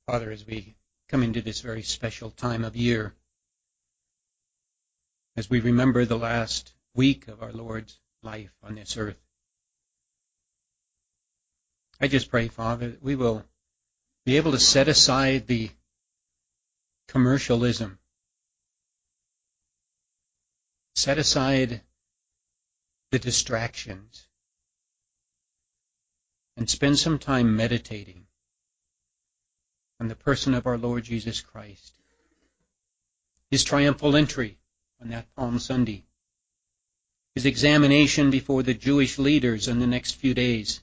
Father, as we come into this very special time of year, as we remember the last week of our Lord's life on this earth, I just pray, Father, that we will be able to set aside the commercialism, set aside the distractions, and spend some time meditating on the person of our Lord Jesus Christ, His triumphal entry on that Palm Sunday, His examination before the Jewish leaders in the next few days,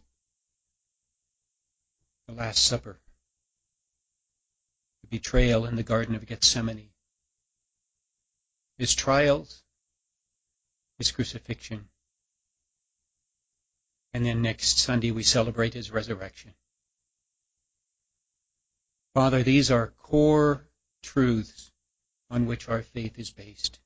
the Last Supper, the betrayal in the Garden of Gethsemane, His trials, His crucifixion, and then next Sunday we celebrate His resurrection. Father, these are core truths on which our faith is based.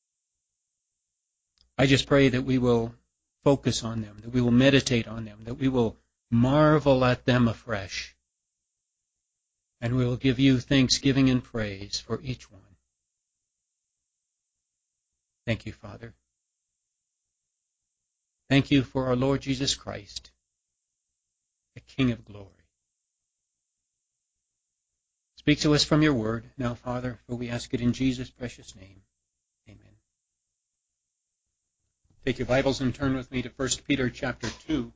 I just pray that we will focus on them, that we will meditate on them, that we will marvel at them afresh, and we will give you thanksgiving and praise for each one. Thank you, Father. Thank you for our Lord Jesus Christ, the King of glory. Speak to us from your word now, Father, for we ask it in Jesus' precious name. Amen. Take your Bibles and turn with me to 1 Peter chapter 2.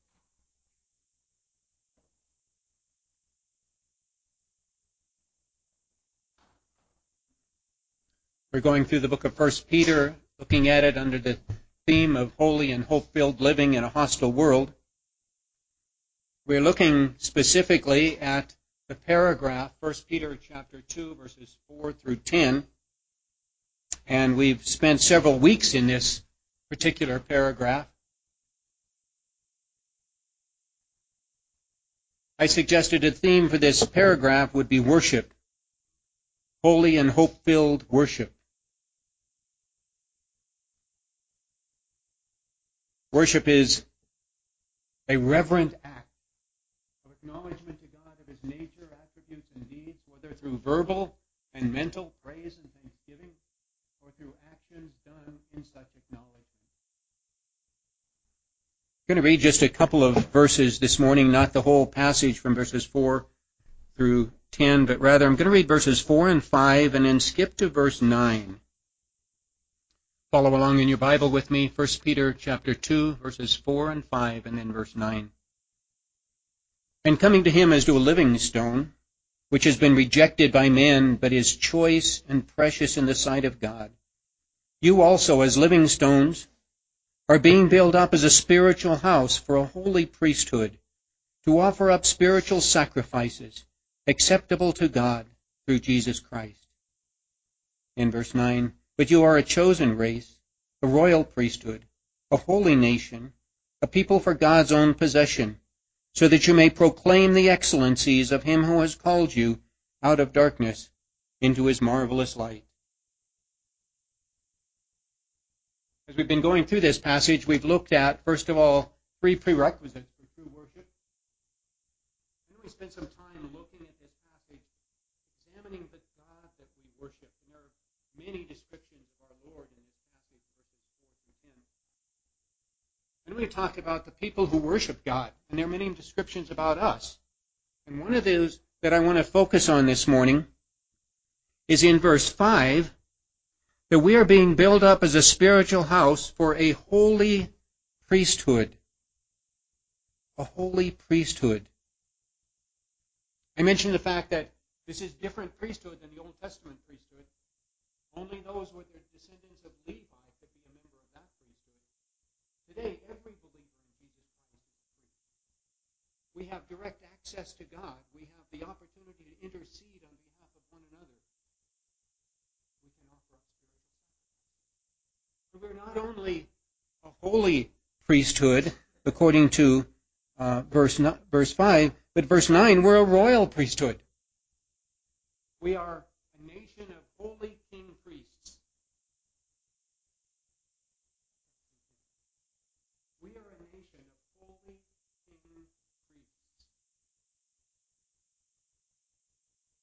We're going through the book of 1 Peter, looking at it under the theme of holy and hope-filled living in a hostile world. We're looking specifically at the paragraph, 1 Peter chapter 2, verses 4 through 10. And we've spent several weeks in this particular paragraph. I suggested a theme for this paragraph would be worship. Holy and hope-filled worship. Worship is a reverent act of acknowledgement to God of His nature, attributes, and deeds, whether through verbal and mental praise and thanksgiving, or through actions done in such acknowledgement. I'm going to read just a couple of verses this morning, not the whole passage from verses 4 through 10, but rather I'm going to read verses 4 and 5 and then skip to verse 9. Follow along in your Bible with me, 1 Peter chapter 2, verses 4 and 5, and then verse 9. And coming to him as to a living stone, which has been rejected by men, but is choice and precious in the sight of God, you also, as living stones, are being built up as a spiritual house for a holy priesthood, to offer up spiritual sacrifices acceptable to God through Jesus Christ. In verse 9, but you are a chosen race, a royal priesthood, a holy nation, a people for God's own possession, so that you may proclaim the excellencies of Him who has called you out of darkness into His marvelous light. As we've been going through this passage, we've looked at, first of all, 3 prerequisites for true worship. And then we spent some time looking at this passage, examining the God that we worship. And there are many descriptions of our Lord in this passage, verses 4 through 10. And we talked about the people who worship God, and there are many descriptions about us. And one of those that I want to focus on this morning is in verse 5, that we are being built up as a spiritual house for a holy priesthood. A holy priesthood. I mentioned the fact that this is different priesthood than the Old Testament priesthood. Only those with the descendants of Levi could be a member of that priesthood. Today, every believer in Jesus Christ is a priest. We have direct access to God. We have the opportunity to intercede on behalf of one another. We can offer up spiritual sacrifices. We're not only a holy priesthood, according to verse 5, but verse 9, we're a royal priesthood. We are a nation of holy king priests. We are a nation of holy king priests.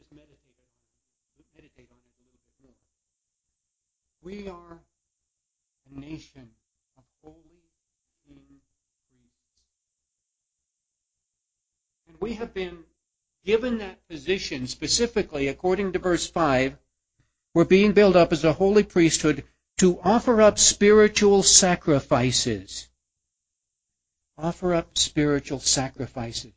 meditate on it a little bit more. We are a nation of holy king priests. And we have been given that position specifically, according to verse 5, we're being built up as a holy priesthood to offer up spiritual sacrifices. Offer up spiritual sacrifices.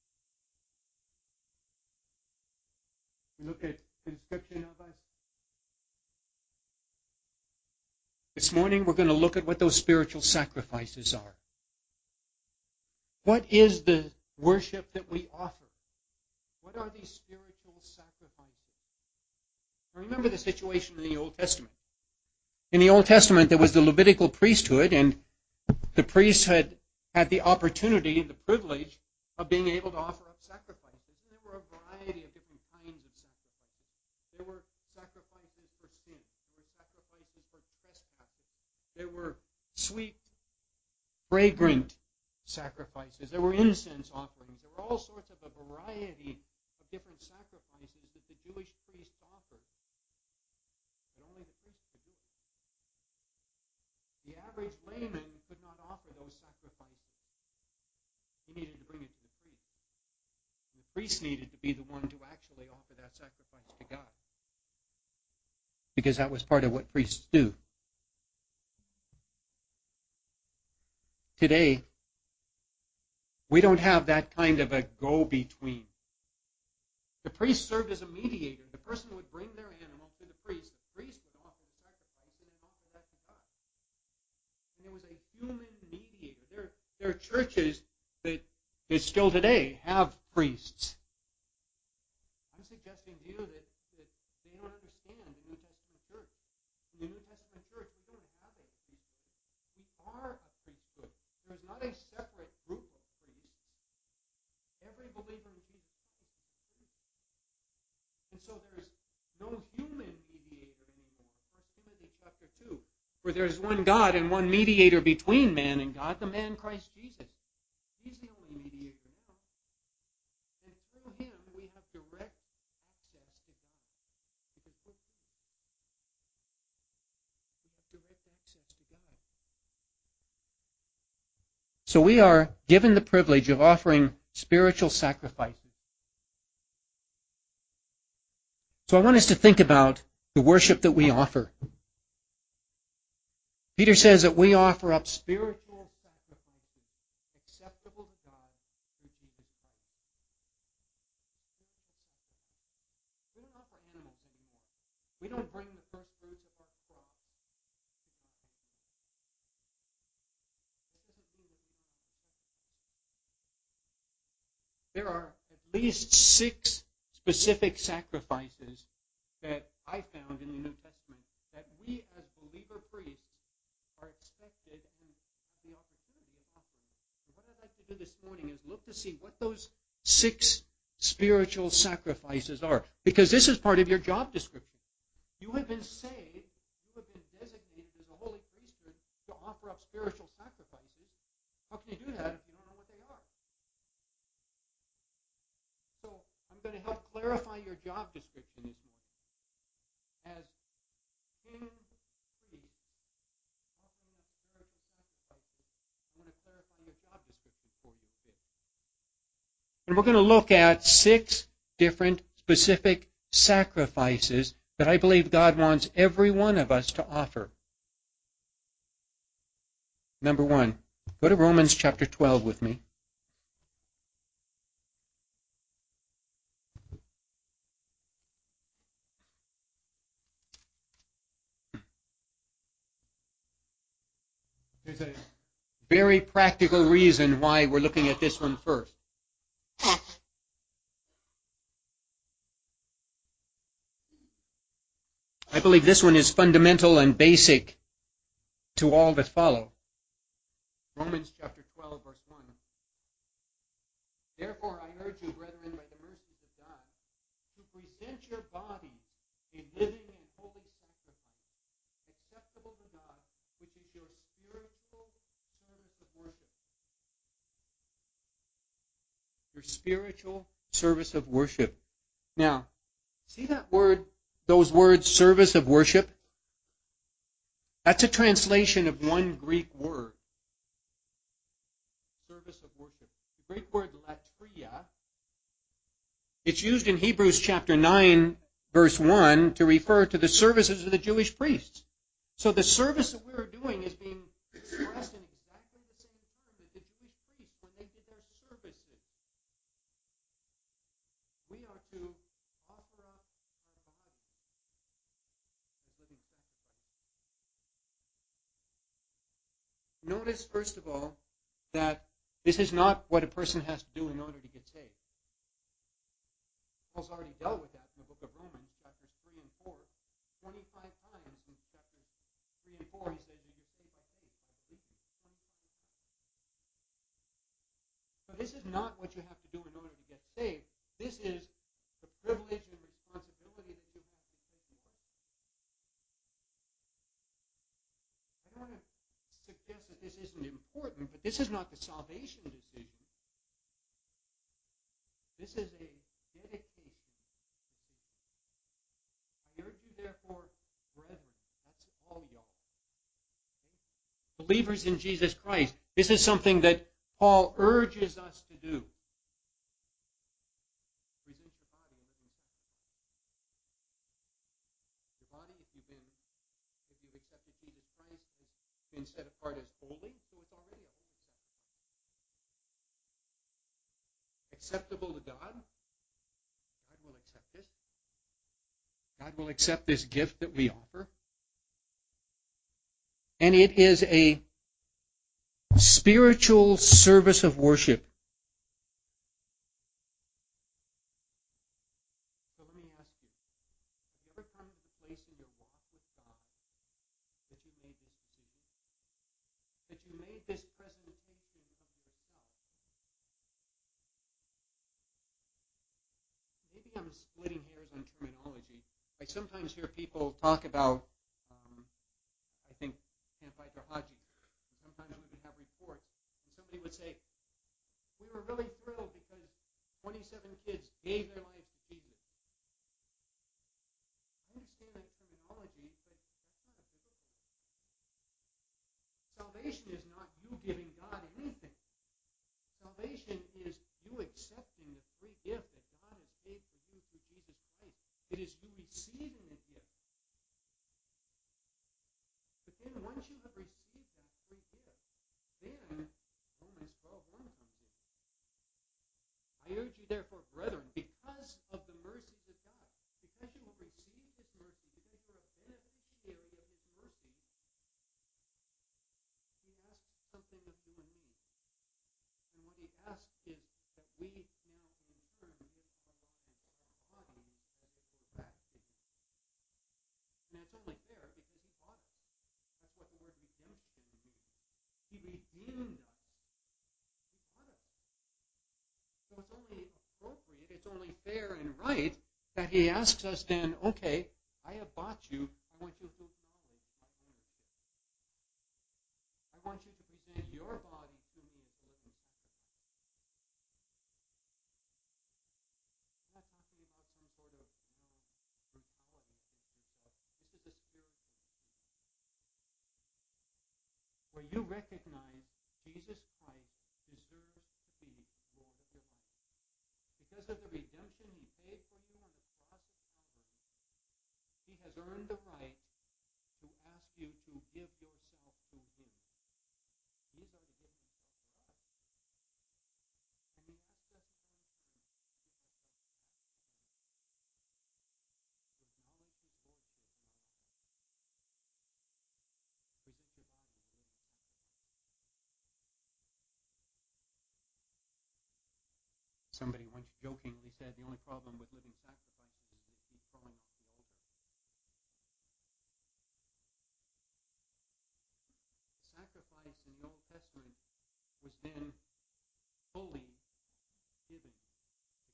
We look at the description of us. This morning we're going to look at what those spiritual sacrifices are. What is the worship that we offer? What are these spiritual sacrifices? Now remember the situation in the Old Testament. In the Old Testament there was the Levitical priesthood, and the priests had the opportunity and the privilege of being able to offer up sacrifices. And there were a variety of different kinds of sacrifices. There were sacrifices for sin. There were sacrifices for trespasses. There were sweet, fragrant sacrifices. There were incense offerings. There were all sorts of a variety of different sacrifices that the Jewish priests offered. But only the priest could do it. The average layman could not offer those sacrifices. He needed to bring it to the priest. And the priest needed to be the one to actually offer that sacrifice to God. Because that was part of what priests do. Today, we don't have that kind of a go-between. The priest served as a mediator. The person would bring their animal to the priest. The priest would offer the sacrifice and then offer that to God. And there was a human mediator. There are churches that still today have priests. I'm suggesting to you that they don't understand the New Testament church. In the New Testament church, we don't have a priesthood. We are a priesthood. There is not a separate group of priests. Every believer in Jesus Christ is a priest. And so there's no human mediator anymore. 1 Timothy chapter 2. For there is one God and one mediator between man and God, the man Christ Jesus. He's the only mediator now. And through him we have direct access to God. Because we're priests. We have direct access to God. So we are given the privilege of offering spiritual sacrifices. So I want us to think about the worship that we offer. Peter says that we offer up spiritual sacrifices acceptable to God through Jesus Christ. We don't offer animals anymore. We don't bring the first fruits of our crops to God anymore. This doesn't mean that we don't offer sacrifices. There are at least 6 specific sacrifices that I found in the New Testament that we as believer priests are expected and have the opportunity of offering. And what I'd like to do this morning is look to see what those 6 spiritual sacrifices are. Because this is part of your job description. You have been saved, you have been designated as a holy priesthood to offer up spiritual sacrifices. How can you do that if you don't know what they are? So I'm going to help clarify your job description this morning. As king priests offering up spiritual sacrifices, I want to clarify your job description for you a bit. And we're going to look at 6 different specific sacrifices that I believe God wants every one of us to offer. Number 1, go to Romans chapter 12 with me. There's a very practical reason why we're looking at this one first. I believe this one is fundamental and basic to all that follow. Romans chapter 12, verse 1. Therefore I urge you, brethren, by the mercies of God, to present your bodies a living and holy sacrifice, acceptable to God, which is your spiritual service of worship. Your spiritual service of worship. Now, See that word, those words, service of worship? That's a translation of one Greek word. Service of worship. The Greek word latria. It's used in Hebrews chapter 9, verse 1, to refer to the services of the Jewish priests. So the service that we're doing is being expressed in exactly the same term that the Jewish priests, when they did their services. We are to offer up our bodies as living sacrifices. Notice, first of all, that this is not what a person has to do in order to get saved. Paul's already dealt with that in the book of Romans, chapters 3 and 4. 25 times in chapters 3 and 4, he says that you're saved by faith, by believing. 25 times. So this is not what you have to do in order to get saved. This is the privilege and responsibility that you have because you are saved. I don't want to suggest that this isn't important, but this is not the salvation decision. This is a dedication decision. I urge you, therefore, brethren, that's all y'all. Okay? Believers in Jesus Christ, this is something that Paul urges us to do. Present your body a living sacrifice. Your body, if you've accepted Jesus Christ, has been set apart as holy, so it's already a holy sacrifice. Acceptable to God. God will accept this. God will accept this gift that we offer. And it is a spiritual service of worship. So let me ask you, have you ever come to the place in your walk with God that you made this decision? That you made this presentation of yourself? Maybe I'm splitting hairs on terminology. I sometimes hear people talk about, I think, Camp Hydra Haji. Sometimes we would have reports, and somebody would say, we were really thrilled because 27 kids gave their lives to Jesus. I understand that terminology, but that's not a biblical one. Salvation is not you giving God anything. Salvation is you accepting the free gift that God has paid for you through Jesus Christ. It is you receiving the gift. But then once you have received that free gift, then Romans 12:1 comes in. I urge you therefore, brethren, because of the mercies of God, because you have received His mercy, because you're a beneficiary of His mercy, He asks something of you and me. And what He asks is that we now in turn give our lives, our bodies, as it were back to Him. And that's only fair because He bought us. That's what the word redemption means. He redeemed us. He bought us. So it's only appropriate, it's only fair and right that He asks us then, okay, I have bought you. I want you to acknowledge my ownership. I want you to present your body to me as a living sacrifice. I'm not talking about some sort of brutality against yourself. This is a spiritual decision where you recognize Jesus Christ deserves to be Lord of your life. Because of the redemption He paid for you on the cross of Calvary, He has earned the right to ask you to give yourself to Him. He has already given Himself for us. And He asks us now in turn to give ourselves back to Him, to acknowledge His Lordship in our lives. Present your body a living sacrifice. Somebody once jokingly said the only problem with living sacrifices is they keep crawling off the altar. The sacrifice in the Old Testament was then fully given to God.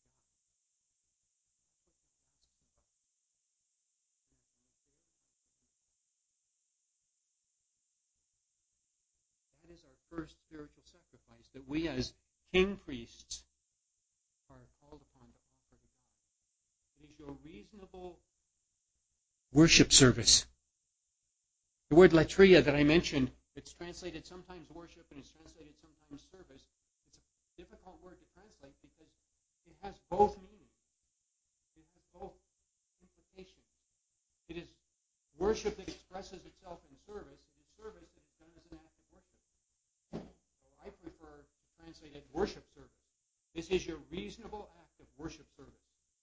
That's what God asks of us. That is our first spiritual sacrifice that we as king priests are called upon to offer to God. It is your reasonable worship service. The word latria that I mentioned, it's translated sometimes worship and it's translated sometimes service. It's a difficult word to translate because it has both meanings. It has both implications. It is worship that expresses itself in service. It is service that is done as an act of worship. So I prefer to translate it worship service. This is your reasonable act of worship service.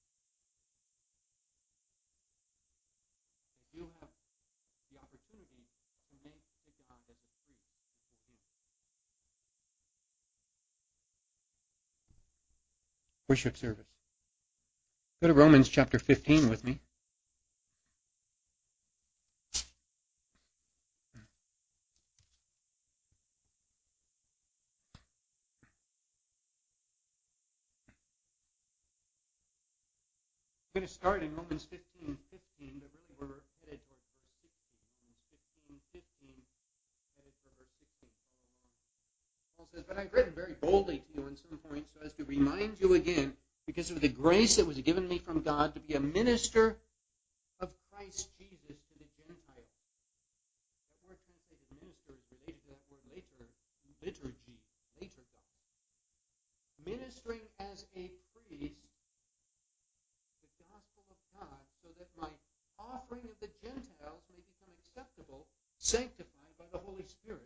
You have the opportunity to make to God as a priest before Him. Worship service. Go to Romans chapter 15 with me. I'm going to start in Romans 15:15, but really we're headed toward verse 16. Romans 15:15, headed for verse 16. Follow along. Paul says, "But I've written very boldly to you on some points so as to remind you again, because of the grace that was given me from God, to be a minister of Christ Jesus to the Gentiles." That word translated minister is related to that word liturgy, later God. Ministering as a priest so that my offering of the Gentiles may become acceptable, sanctified by the Holy Spirit.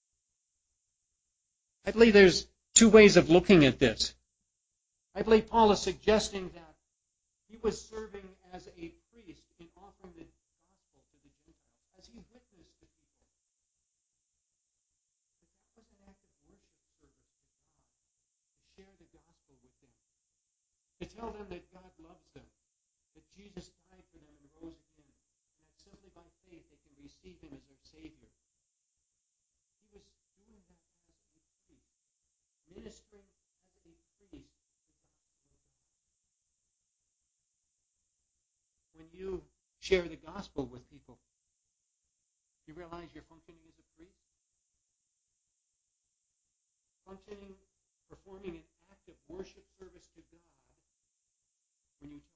I believe there's two ways of looking at this. I believe Paul is suggesting that he was serving as a priest in offering the gospel to the Gentiles, as he witnessed to people. But that was an act of worship service to God, to share the gospel with them, to tell them that God loves them, that Jesus died for them and rose again, and that simply by faith they can receive Him as their Savior. He was doing that as a priest, ministering as a priest the gospel of God. When you share the gospel with people, you realize you're functioning as a priest? Functioning, performing an act of worship service to God when you tell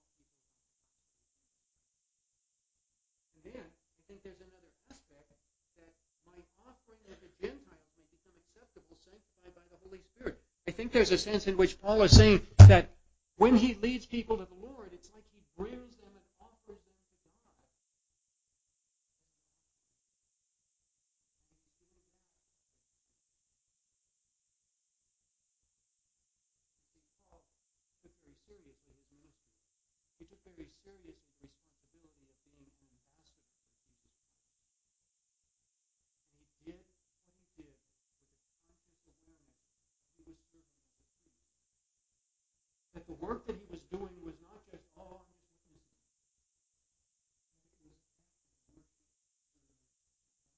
then, I think there's another aspect that my offering of the Gentiles may become acceptable, sanctified by the Holy Spirit. I think there's a sense in which Paul is saying that when he leads people to the Lord, it's like he brings them and offers them to God. Paul took very seriously his ministry. He took very seriously the responsibility of being an ambassador for Jesus Christ. And he did what he did with a conscious awareness that he was serving as a priest. That the work that he was doing was not just, I'm just witnessing. It was active worship service to God.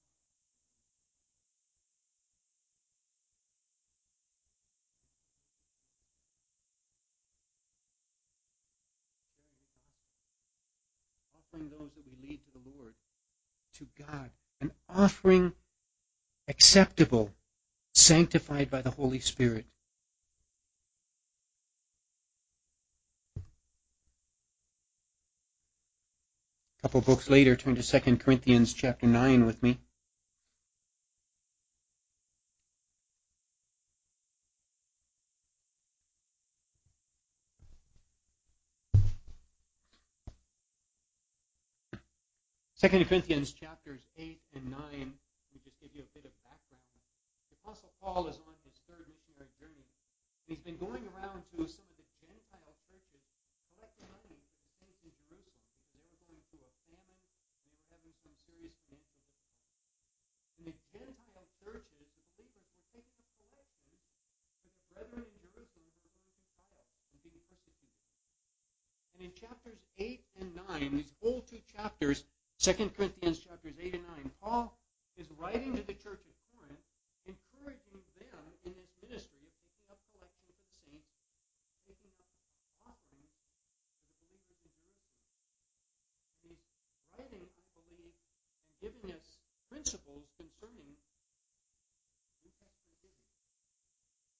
Offering those that we lead to the Lord, to God, an offering acceptable, sanctified by the Holy Spirit. A couple books later, turn to 2 Corinthians chapter 9 with me. Second Corinthians chapters 8 and 9, let me just give you a bit of background. The Apostle Paul is on his third missionary journey, and he's been going around to some of the Gentile churches collecting money for the saints in Jerusalem because they were going through a famine and they were having some serious financial difficulties. And the Gentile churches, the believers, were taking up collections for their brethren in Jerusalem who were going through trials and being persecuted. And in chapters 8 and 9, these whole two chapters, 2 Corinthians chapters 8 and 9, Paul is writing to the church at Corinth, encouraging them in this ministry of taking up collection for the saints, taking up offerings for the believers in Jerusalem. And he's writing, I believe, and giving us principles concerning New Testament giving.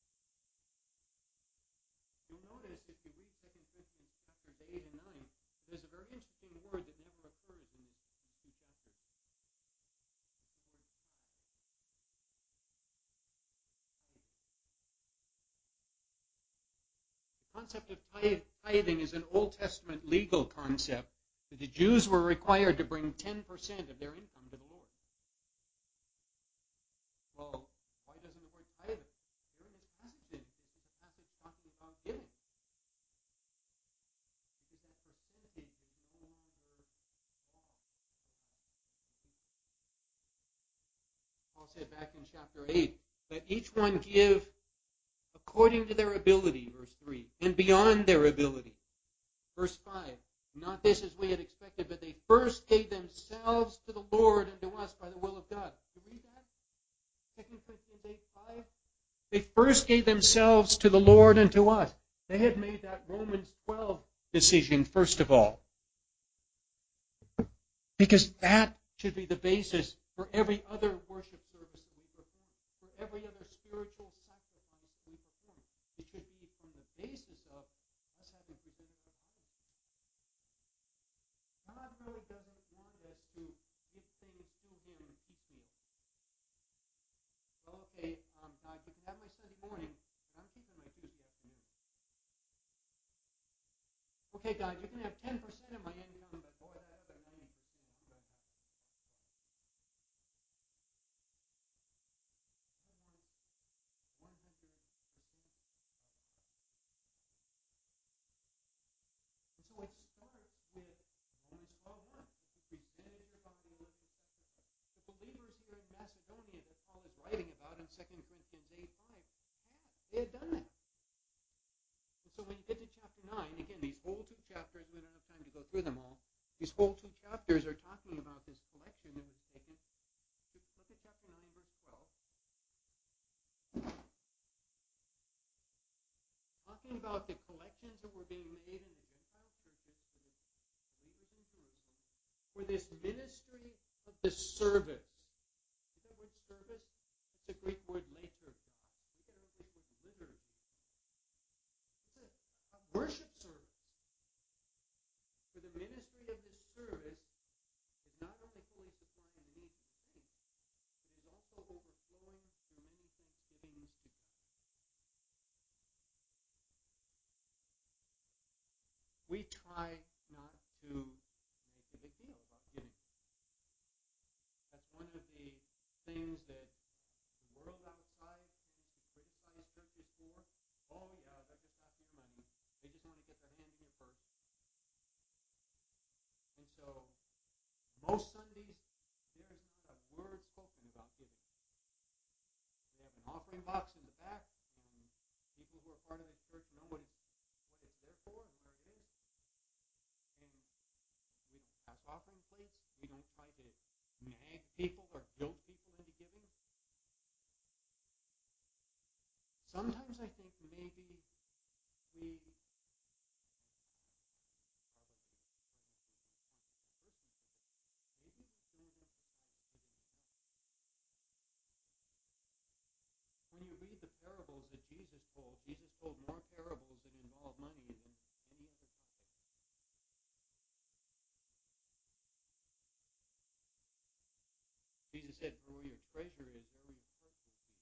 You'll notice if you read 2 Corinthians chapters 8 and 9, there's a very interesting word that never occurs in these two chapters. The concept of tithing is an Old Testament legal concept that the Jews were required to bring 10% of their income to the Lord. Well, why doesn't the word tithe appear in this passage then? This is a passage talking about giving. Because that percentage is no longer law. Paul said back in chapter 8, let each one give according to their ability, verse 3, and beyond their ability. Verse 5, not this as we had expected, but they first gave themselves to the Lord and to us by the will of God. You read that? 2 Corinthians 8:5. They first gave themselves to the Lord and to us. They had made that Romans 12 decision first of all. Because that should be the basis for every other worship service that we perform, for every other spiritual sacrifice that we perform. It should be from the basis of us having presented our bodies. God really doesn't want us to give things to Him piecemeal. Well, okay, God, you can have my Sunday morning, but I'm keeping my Tuesday afternoon. Okay, God, you can have 10% of my income, but boy, that other 90%, I'm going to have. God wants 100%. And so it starts with Romans 12:1. You presented your body a living sacrifice. The believers here in Macedonia that Paul is writing about in 2 Corinthians 8:5 they had done that. And so when you get to chapter 9, again, these whole two chapters, we don't have time to go through them all. These whole two chapters are talking about this collection that was taken. Look at chapter 9, verse 12. Talking about the collections that were being made in the Gentile churches for the believers in Jerusalem for this ministry of the service. Is that word service? It's a Greek word liturgos. We get our English word liturgy. It's a worship service. For the ministry of this service is not only fully supplying the needs of the saints, but is also overflowing through many thanksgivings to God. We try not to make a big deal about giving. That's one of the things that the world outside tends to criticize churches for. Oh, yeah, they're just after your money. They just want to get their hand in your purse. And so, most Sundays, there's not a word spoken about giving. We have an offering box in the back, and people who are part of this church know what it's there for and where it is. And we don't pass offering plates. We don't try to nag people or guilt people into giving. Sometimes I think maybe we when you read the parables that Jesus told more parables that involve money than any other topic. Jesus said, for where your treasure is, there your heart will be.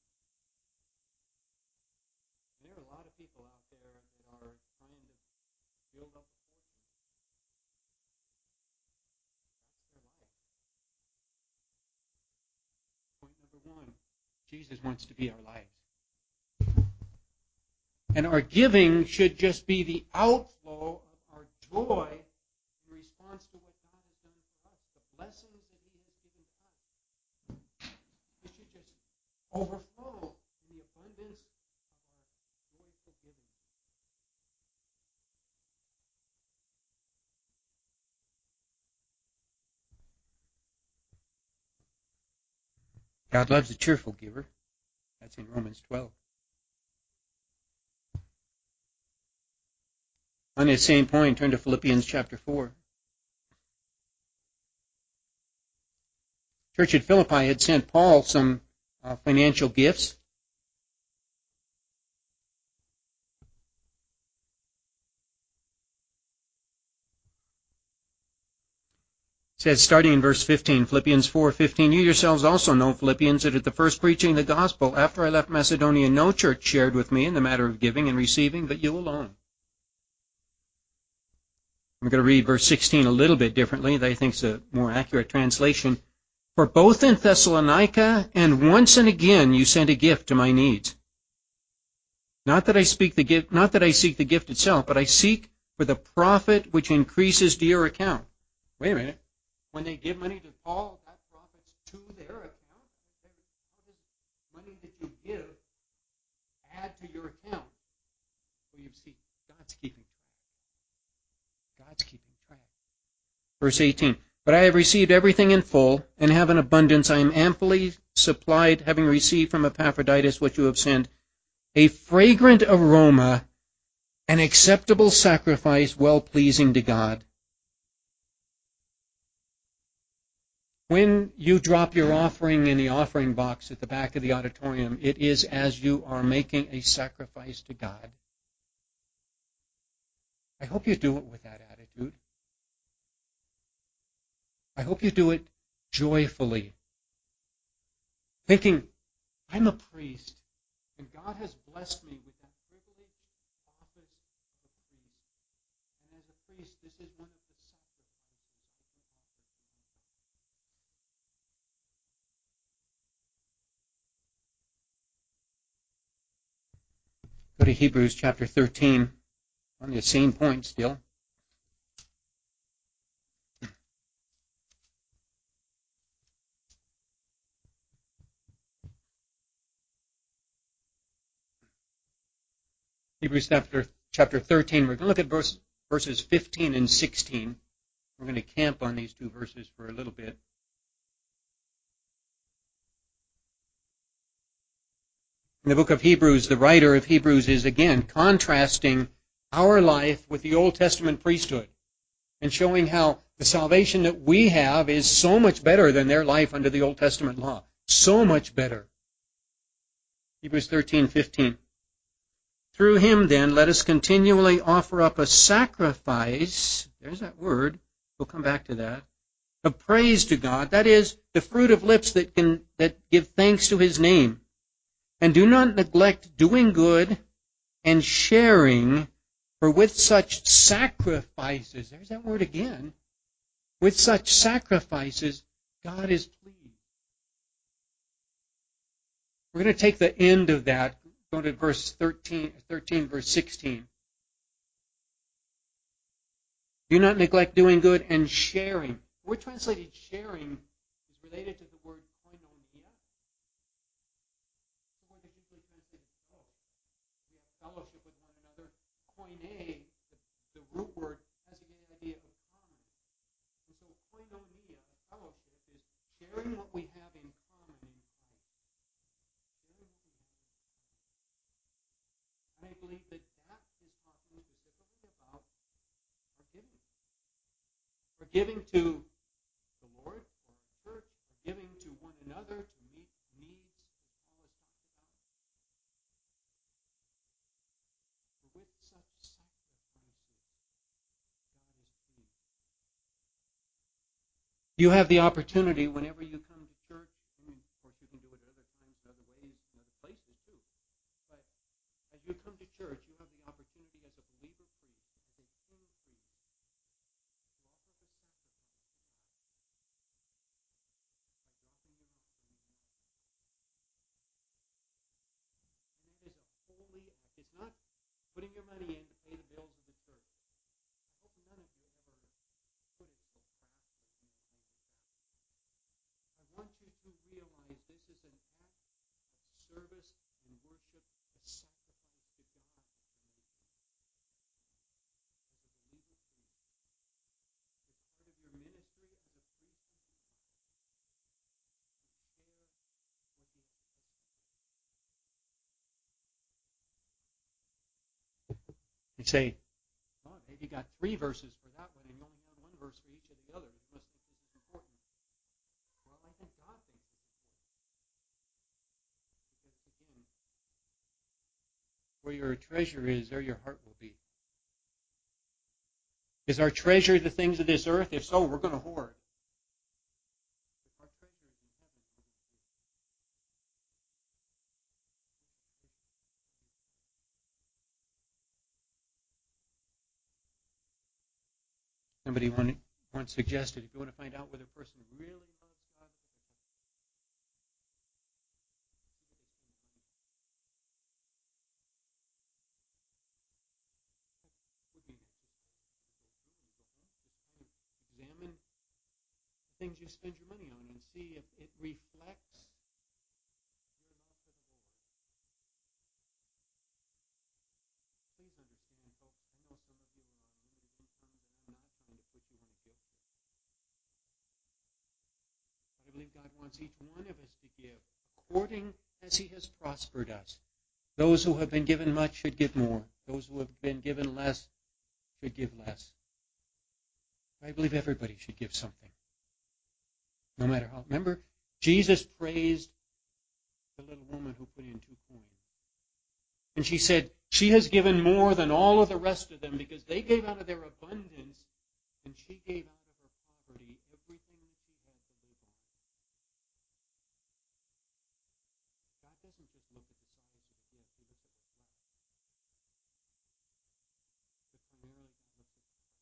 And there are a lot of people out there that are trying to build up a fortune. That's their life. Point number 1. Jesus wants to be our lives. And our giving should just be the outflow of our joy in response to what God has done for us, the blessings that He has given to us. It should just overflow in the abundance of our joyful giving. God loves a cheerful giver. That's in Romans 12. On this same point, turn to Philippians chapter 4. Church at Philippi had sent Paul some financial gifts. says, starting in verse 15, Philippians 4:15, you yourselves also know, Philippians, that at the first preaching of the gospel, after I left Macedonia, no church shared with me in the matter of giving and receiving, but you alone. I'm going to read verse 16 a little bit differently. That I think is a more accurate translation. For both in Thessalonica and once and again you sent a gift to my needs. Not that I seek the gift itself, but I seek for the profit which increases to your account. Wait a minute. When they give money to Paul, that profits to their account. How does money that you give add to your account? Well, you see, God's keeping track. God's keeping track. Verse 18. But I have received everything in full, and have an abundance. I am amply supplied, having received from Epaphroditus what you have sent, a fragrant aroma, an acceptable sacrifice, well-pleasing to God. When you drop your offering in the offering box at the back of the auditorium, it is as you are making a sacrifice to God. I hope you do it with that attitude. I hope you do it joyfully, thinking, I'm a priest, and God has blessed me with that privileged office of a priest. And as a priest, this is one of the sacrifices I can offer to my God. Go to Hebrews chapter 13, on the same point still. Hebrews chapter 13, we're going to look at verses 15 and 16. We're going to camp on these two verses for a little bit. In the book of Hebrews, the writer of Hebrews is again contrasting our life with the Old Testament priesthood and showing how the salvation that we have is so much better than their life under the Old Testament law. So much better. Hebrews 13:15. Through him, then, let us continually offer up a sacrifice, there's that word, we'll come back to that, of praise to God, that is, the fruit of lips that give thanks to his name. And do not neglect doing good and sharing, for with such sacrifices, there's that word again, with such sacrifices, God is pleased. We're going to take the end of that. Go to verse 13, verse 16. Do not neglect doing good and sharing. The word translated sharing is related to the word koinonia. The word that's usually translated fellowship. We have fellowship with one another. Koine, the root word, has the idea of common. And so koinonia, fellowship, is sharing what we have in common in Christ. Sharing what we have in common. And I believe that that is talking specifically about our giving. Our giving to the Lord, or our church, our giving to one another to meet needs, as Paul has talked about. For with such sacrifices, God is pleased. You have the opportunity whenever you come to church, and of course you can do it at other times, in other ways, in other places too. But as you come to church, you have the opportunity as a believer priest, as a king priest, to offer the sacrifice to God by dropping your offering in the altar. And that is a holy act. It's not putting your money in to pay the bills of the church. I hope none of you ever put it so craftily in your language. I want you to realize this is an act of service and worship, a sacrifice to God that you're making as a believer priest. It's part of your ministry as a priest of God to share what He has blessed you. You say, oh, maybe you got 3 verses for that one, and you only have 1 verse for each of the others. You must think this is important. Well, I think God thinks it's important. Because, again, where your treasure is, there your heart will be. Is our treasure the things of this earth? If so, we're going to hoard. Somebody once suggested, if you want to find out whether a person really loves God, would be an exercise to go through and go home. Just kind of examine the things you spend your money on and see if it reflects your love for the Lord. Please understand, folks, I know some of you are on limited incomes, and I'm not trying to put you on a guilt trip. But I believe God wants each one of us to give according as He has prospered us. Those who have been given much should give more. Those who have been given less should give less. I believe everybody should give something, no matter how. Remember, Jesus praised the little woman who put in 2 coins. And she said, she has given more than all of the rest of them because they gave out of their abundance, and she gave out of her poverty everything that she had to live on. God doesn't just look at the size of the gift, He looks at what's left. But primarily, God looks at the heart.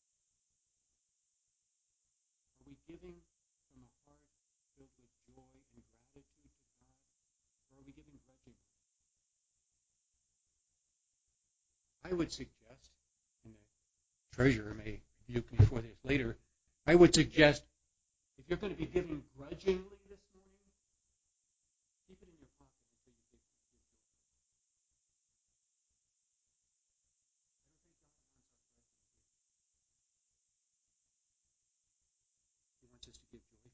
Are we giving from a heart filled with joy and gratitude to God, or are we giving grudgingly? I would suggest, and the treasurer may rebuke me for this later, I would suggest if you're going to be giving grudgingly this morning, keep it in your pocket until you give your joy. I don't think God wants our grudging. He wants us to give joyfully.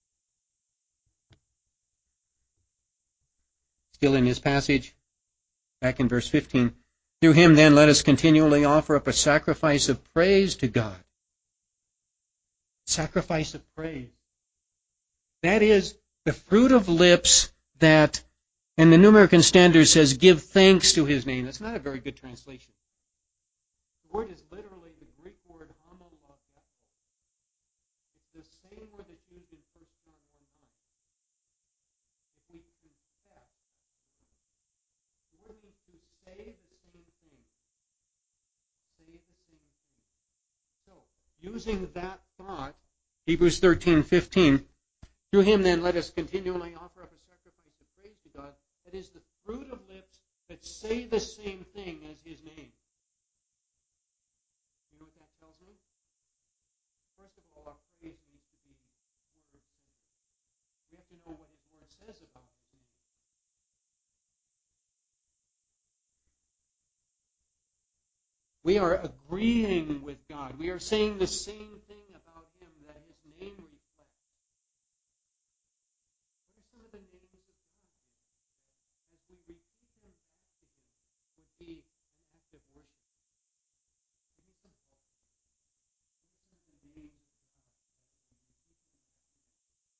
Still in this passage, back in verse 15, through Him then let us continually offer up a sacrifice of praise to God. Sacrifice of praise. That is the fruit of lips that, and the New American Standard says, give thanks to His name. That's not a very good translation. The word is literally the Greek word homologeto. It's the same word that's used in 1 John 1:9. If we confess, the word means to say the same thing. Say the same thing. So, using that thought, Hebrews 13:15, through Him then let us continually offer up a sacrifice of praise to God. That is the fruit of lips that say the same thing as His name. You know what that tells me? First of all, our praise needs to be word-centered. We have to know what His Word says about His name. We are agreeing with God. We are saying the same thing about Him that His name reflects. What are some of the names of God? As we repeat them back to Him, would be an act of worship. Give me some help. What are some of the names of God as we repeat them back to Him?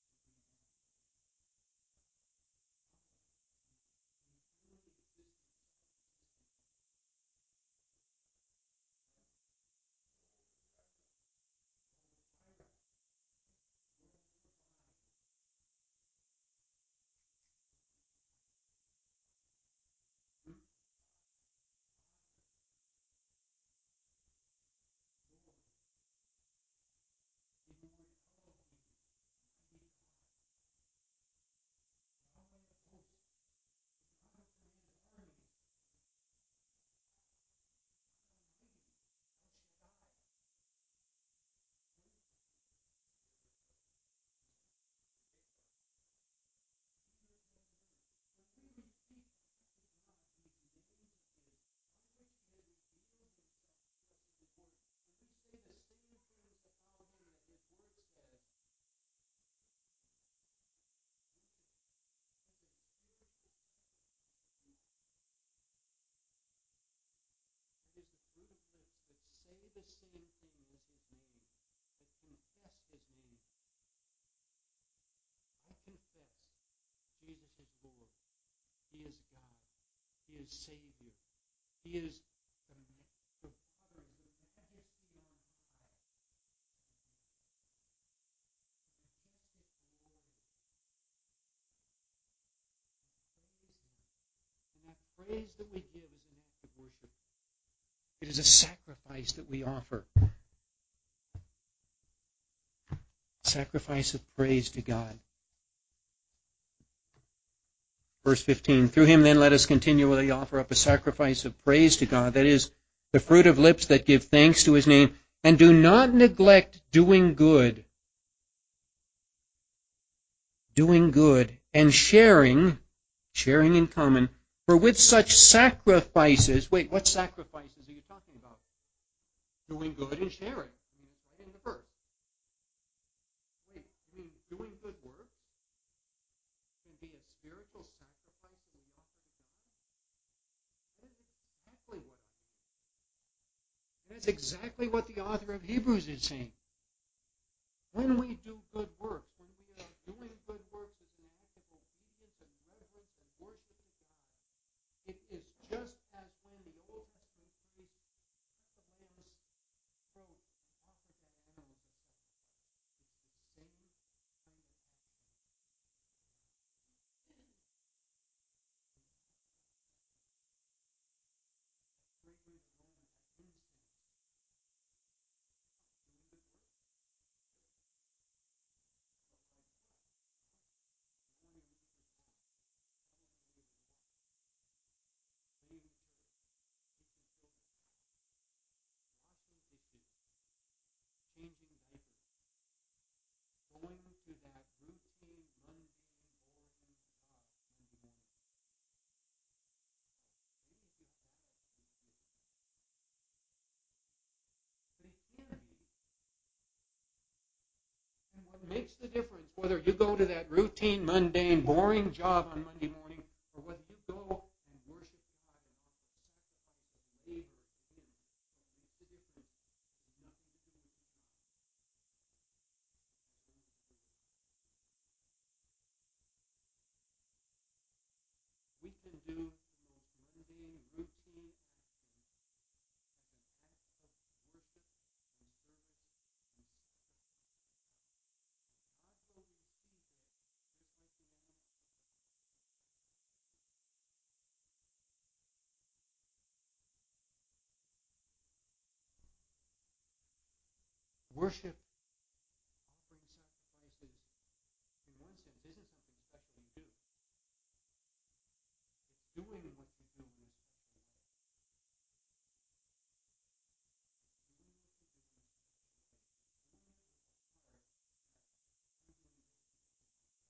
Say the same thing as His name, that confess His name. I confess Jesus is Lord. He is God. He is Savior. He is the Father, is the majesty on high. Majestic glory. Praise Him. And that praise that we give is an act of worship. It is a sacrifice that we offer. Sacrifice of praise to God. Verse 15, through him then let us continually offer up a sacrifice of praise to God, that is, the fruit of lips that give thanks to his name, and do not neglect doing good, and sharing in common, for with such sacrifices, wait, what sacrifices are you talking about? Doing good and sharing. I mean, it's right in the verse. Wait, you mean doing good works can be a spiritual sacrifice that we offer to God? That is exactly what I mean. And that's exactly what the author of Hebrews is saying. When we do good works, when we are doing good works as an act of obedience and reverence and worship to God, it is just as when the Old Testament priest cut the lamb's throat and offered that animal as a sacrifice. It's the same kind of action. Fragrant aroma, that incense. Doing good works. Changing diapers, going to that routine, mundane, boring job Monday morning. Maybe if you have that attitude, but it can be. And what makes the difference, whether you go to that routine, mundane, boring job on Monday morning, or whether you go and worship God and offer a sacrifice of labor to Him, what makes the difference has nothing to do with the job. We can do the most mundane, routine action as an act of worship and service and sacrifice. God will receive it just like the animal. Worship, offering sacrifices, in one sense, isn't something special you do. It's doing what you do in a special way. Doing what you do in a special way. Doing it with a heart that I'm doing this because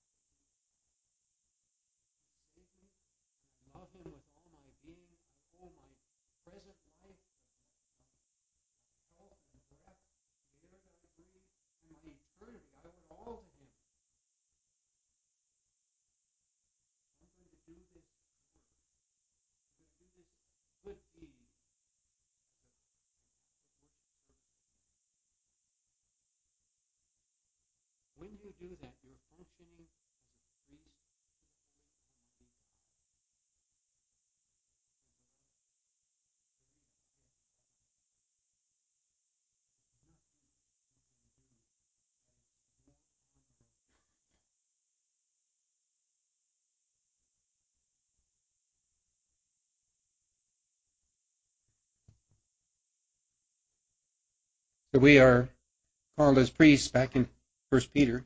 He saved me, and I love Him with all my being. I owe my present life, my health and breath, the air that I breathe, and my eternity. I owe it all to Him. I'm going to do this work. I'm going to do this good deed as an act of worship service to Him. When you do that, you're functioning as a priest to the Holy Almighty God. So we are called as priests back in 1 Peter.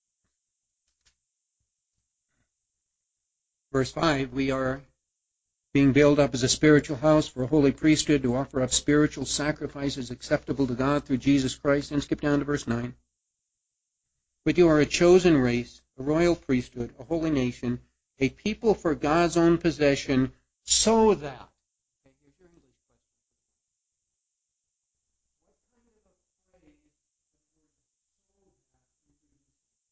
Verse 5, we are being built up as a spiritual house for a holy priesthood to offer up spiritual sacrifices acceptable to God through Jesus Christ. And skip down to verse 9. But you are a chosen race, a royal priesthood, a holy nation, a people for God's own possession, so that. Okay, here's your English question. What kind of a phrase does the word so that introduce?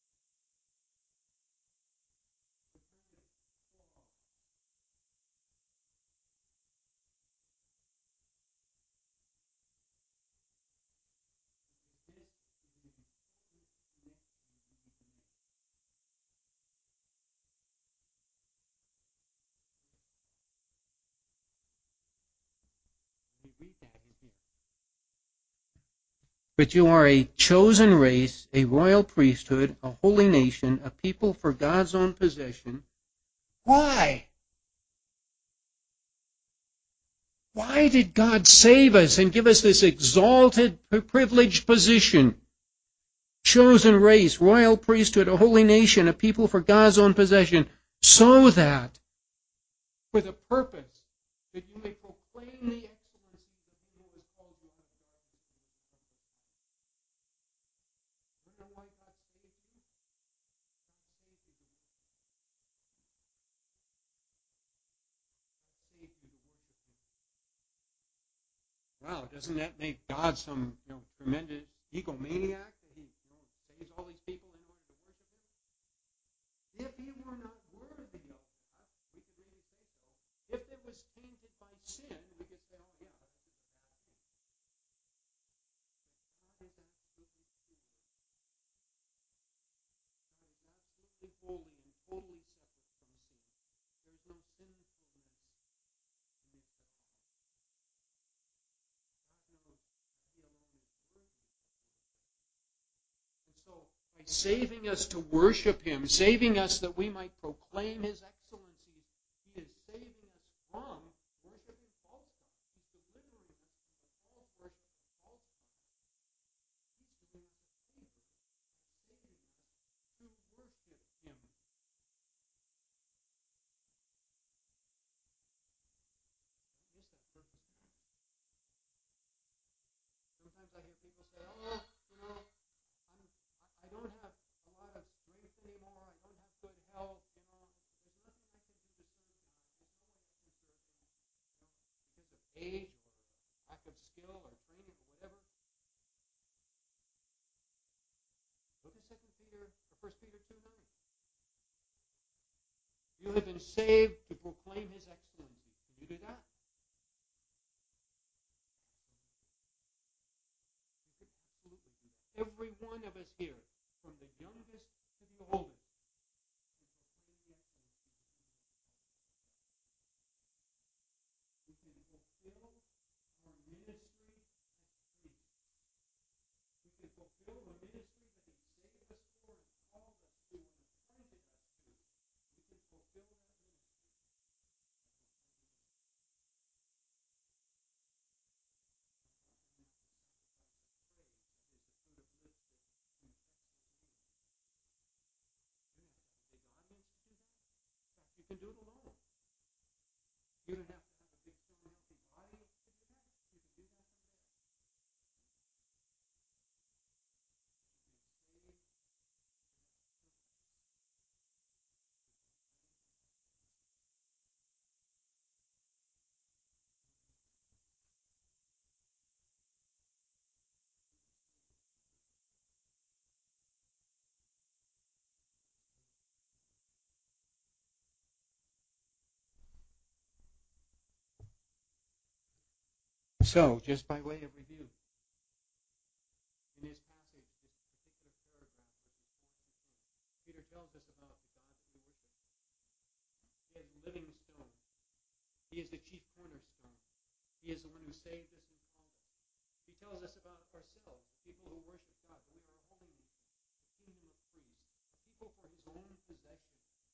What kind of clause? This is an important connection we need to make. Let me read that in here. But you are a chosen race, a royal priesthood, a holy nation, a people for God's own possession. Why? Why did God save us and give us this exalted, privileged position? chosen race, royal priesthood, a holy nation, a people for God's own possession, so that, for the purpose that you may proclaim the excellencies of him who has called you out of darkness. You know why God saved you? God saved you to worship him. Wow, doesn't that make God some tremendous egomaniac that he saves all these people in order to worship him? If he were not worthy of that, we could maybe say so. If it was tainted by sin, we could say, oh yeah, this is a bad thing. But God is absolutely pure. God is absolutely holy and totally separate from sin. There is no sinfulness in this at all. God knows that he alone is worthy of worship. And so, by saving us to worship him, saving us that we might proclaim his excellencies, he is saving us from worshiping false gods. He's delivering us from the false worship of false gods. He's doing us a favor by saving us to worship him. Don't miss that purpose. Sometimes I hear people say, oh, I don't have a lot of strength anymore. I don't have good health. There's nothing I can do to serve God. There's no way I can serve him, because of age or lack of skill or training or whatever. Look at 2 Peter or 1 Peter 2:9. You have been saved to proclaim his excellencies. Can you do that? You can absolutely do that. Every one of us here, from the youngest to the oldest, can proclaim the excellencies. We can fulfill our ministry as priests. We can fulfill the ministry that he saved us for and called us to and appointed us to. We can fulfill that ministry. You can do it alone. You don't have to have a big, strong, healthy body to do that. You can do that from there. So, just by way of review, in this passage, this particular paragraph, verses 4 through 10, Peter tells us about the God that we worship. He is the living stone. He is the chief cornerstone. He is the one who saved us and called us. He tells us about ourselves, the people who worship God, that we are a holy nation, a kingdom of priests, a people for his own possession.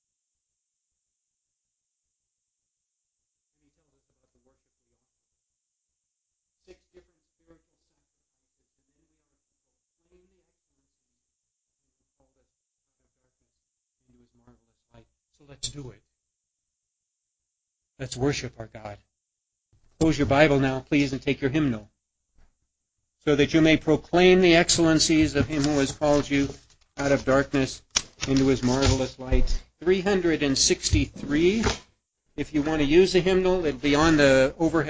And he tells us about the worship we offer. 6 different spiritual sacrifices, and then we are to proclaim the excellencies of him who called us out of darkness into his marvelous light. So let's do it. Let's worship our God. Close your Bible now, please, and take your hymnal, so that you may proclaim the excellencies of him who has called you out of darkness into his marvelous light. 363. If you want to use the hymnal, it'll be on the overhead.